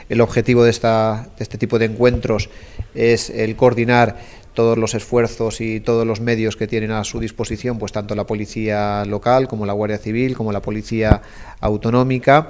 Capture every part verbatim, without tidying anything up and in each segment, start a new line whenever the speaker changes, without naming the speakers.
El objetivo de, esta, de este tipo de encuentros es el coordinar todos los esfuerzos y todos los medios que tienen a su disposición, pues tanto la policía local como la Guardia Civil, como la policía autonómica,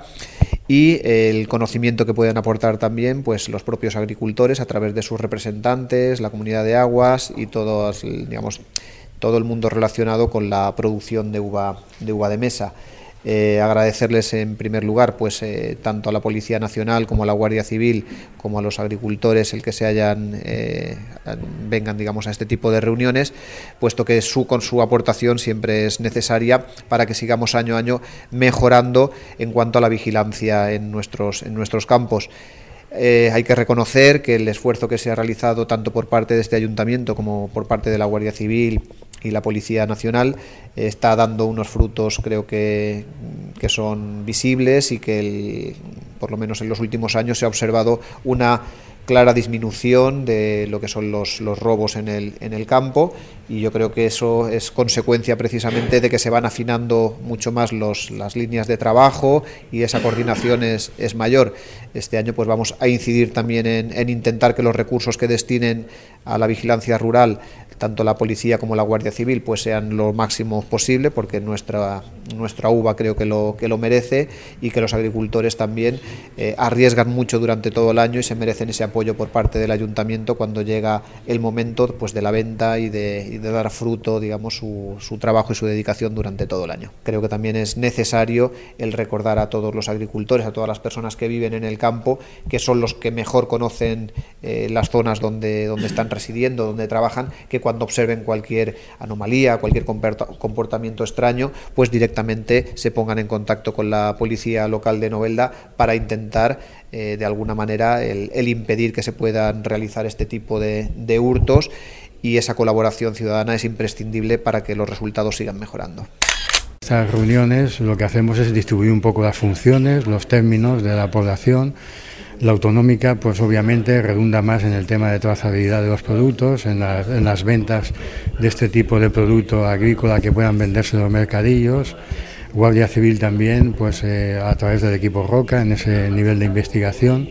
y el conocimiento que pueden aportar también pues los propios agricultores a través de sus representantes, la comunidad de aguas y todos, digamos, todo el mundo relacionado con la producción de uva de, uva de mesa. Eh, agradecerles en primer lugar pues eh, tanto a la Policía Nacional como a la Guardia Civil como a los agricultores el que se hayan eh, vengan digamos a este tipo de reuniones, puesto que su con su aportación siempre es necesaria para que sigamos año a año mejorando en cuanto a la vigilancia en nuestros en nuestros campos. Eh, hay que reconocer que el esfuerzo que se ha realizado tanto por parte de este ayuntamiento como por parte de la Guardia Civil y la Policía Nacional eh, está dando unos frutos, creo que, que son visibles, y que el, por lo menos en los últimos años se ha observado una clara disminución de lo que son los, los robos en el, en el campo, y yo creo que eso es consecuencia precisamente de que se van afinando mucho más los, las líneas de trabajo y esa coordinación es, es mayor. Este año pues vamos a incidir también en, en intentar que los recursos que destinen a la vigilancia rural, tanto la policía como la Guardia Civil, pues sean lo máximo posible, porque nuestra, nuestra uva creo que lo, que lo merece, y que los agricultores también eh, arriesgan mucho durante todo el año y se merecen ese apoyo por parte del ayuntamiento cuando llega el momento pues de la venta y de, y de dar fruto, digamos, su, su trabajo y su dedicación durante todo el año. Creo que también es necesario el recordar a todos los agricultores, a todas las personas que viven en el campo, que son los que mejor conocen eh, las zonas donde, donde están residiendo, donde trabajan, que cuando observen cualquier anomalía, cualquier comportamiento extraño, pues directamente se pongan en contacto con la policía local de Novelda para intentar eh, de alguna manera el, el impedir que se puedan realizar este tipo de, de hurtos, y esa colaboración ciudadana es imprescindible para que los resultados sigan mejorando.
Estas reuniones lo que hacemos es distribuir un poco las funciones, los términos de la población. La autonómica, pues obviamente redunda más en el tema de trazabilidad de los productos, en las, en las ventas de este tipo de producto agrícola que puedan venderse en los mercadillos. Guardia Civil también, pues eh, a través del equipo Roca, en ese nivel de investigación.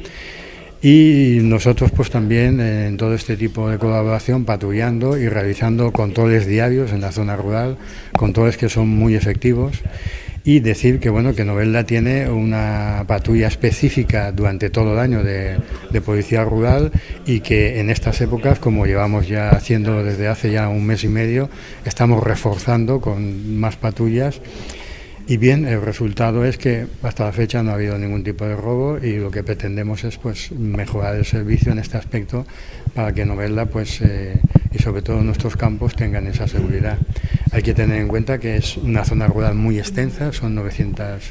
Y nosotros pues también eh, en todo este tipo de colaboración patrullando y realizando controles diarios en la zona rural, controles que son muy efectivos. Y decir que bueno que Novelda tiene una patrulla específica durante todo el año de, de policía rural, y que en estas épocas, como llevamos ya haciendo desde hace ya un mes y medio, estamos reforzando con más patrullas. Y bien, el resultado es que hasta la fecha no ha habido ningún tipo de robo, y lo que pretendemos es pues mejorar el servicio en este aspecto para que Novelda pues eh, y sobre todo nuestros campos tengan esa seguridad. Hay que tener en cuenta que es una zona rural muy extensa, son novecientas,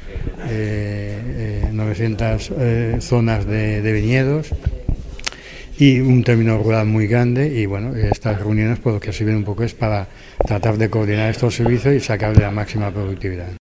eh, eh, novecientas eh, zonas de, de viñedos y un término rural muy grande, y bueno, estas reuniones pues lo que sirven un poco es para tratar de coordinar estos servicios y sacarle la máxima productividad.